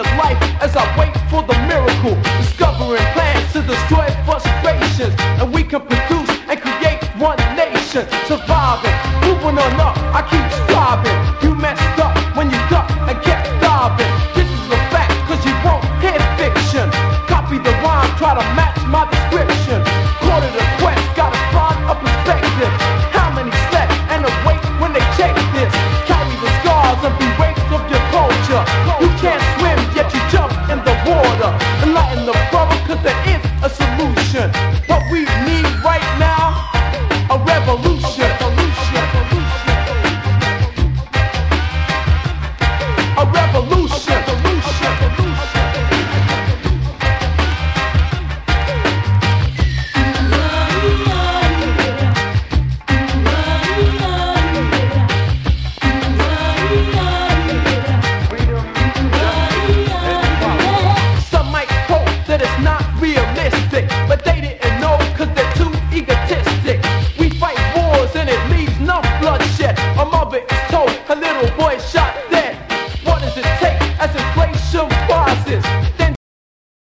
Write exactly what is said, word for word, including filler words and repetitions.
of life as I wait for the miracle. Discovering plans to destroy frustrations, and we can produce and create one nation. Surviving, moving on up, I keep striving. You messed up when you ducked and kept diving. This is a fact, cause you won't hear fiction. Copy the rhyme, try to match my description. Quarter the quest, gotta find a perspective. How many slept and awake when they check this? Carry the scars and be raped of your culture. You can't swim, yet you jump in the water. Enlighten the problem, cause there is a solution. What we need right now, a revolution. A revolution. Some might quote that it's not realistic, but they didn't know cause they're too egotistic. We fight wars and it leaves no bloodshed. A mother is told her little boy shot dead. What does it take as inflation rises?